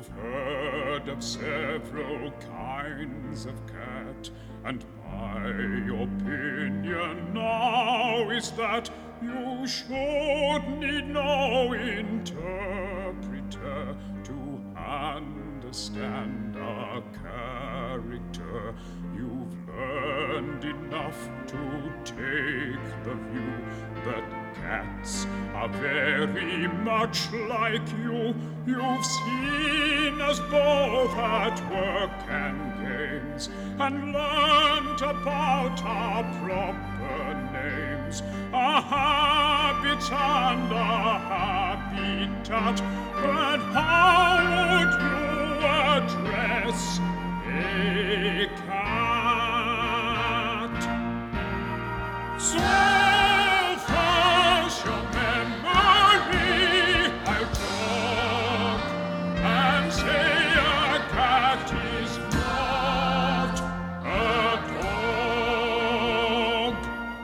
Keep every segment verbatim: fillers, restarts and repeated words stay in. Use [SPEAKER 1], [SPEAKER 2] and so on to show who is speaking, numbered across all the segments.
[SPEAKER 1] You've heard of several kinds of cat, and my opinion now is that you should need no interpreter to understand our character. You've learned enough to take the view that cats are very much like you. You've seen us both at work and games, and learnt about our proper names, our habits and our habitat. But how would you address a cat? So fresh your memory, I'll talk and say a cat is not a dog.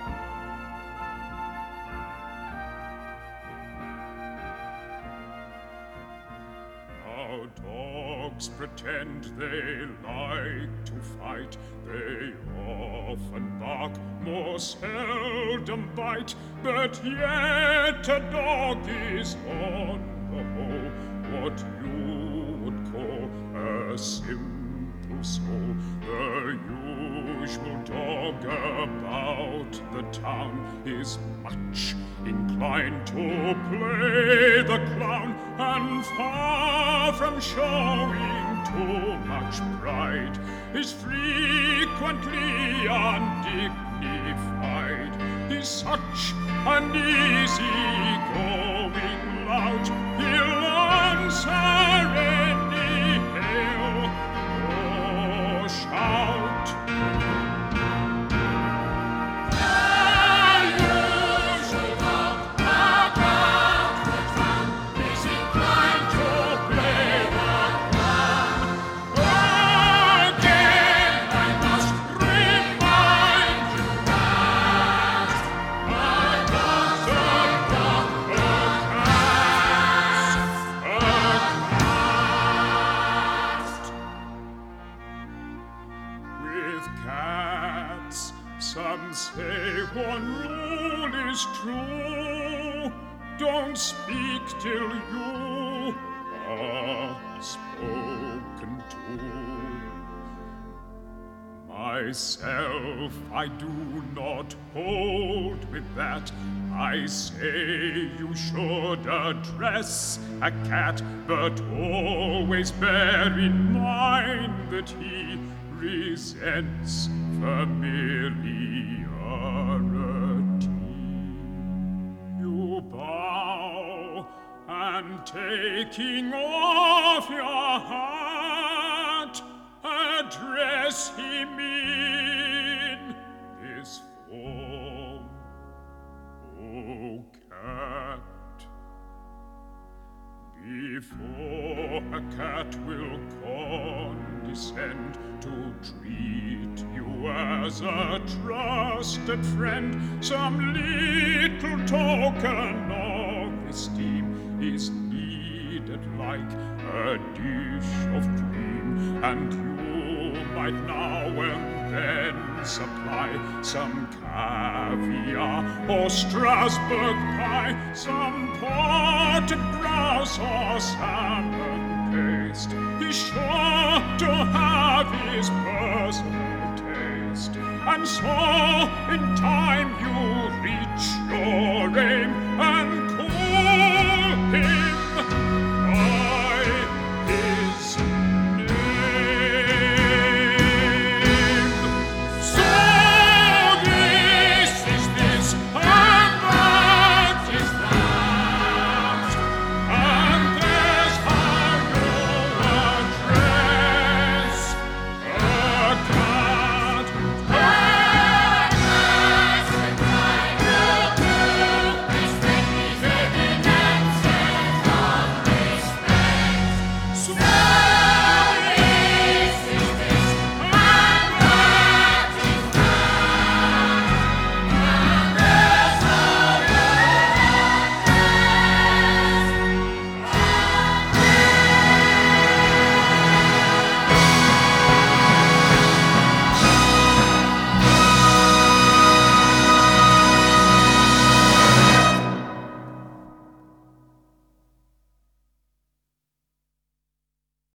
[SPEAKER 1] Now dogs pretend they like to fight. They often bark, more seldom bite, but yet a dog is on the whole what you would call a simple soul. The usual dog about the town is much inclined to play the clown, and far from showing too much pride, is frequently undignified. He's such an easy-going lout, he'll answer any hail or shout. Some say one rule is true: don't speak till you are spoken to. Myself, I do not hold with that. I say you should address a cat, but always bear in mind that he resents familiarity. You bow, and taking off your hat, address him in this form: O cat. Before a cat will condescend to treat you as a trusted friend, some little token of esteem is needed, like a dish of cream, and you might now and then supply some caviar or Strasbourg pie, some potted grouse or salmon paste. He's sure to have his personal taste, and so in time you reach your aim.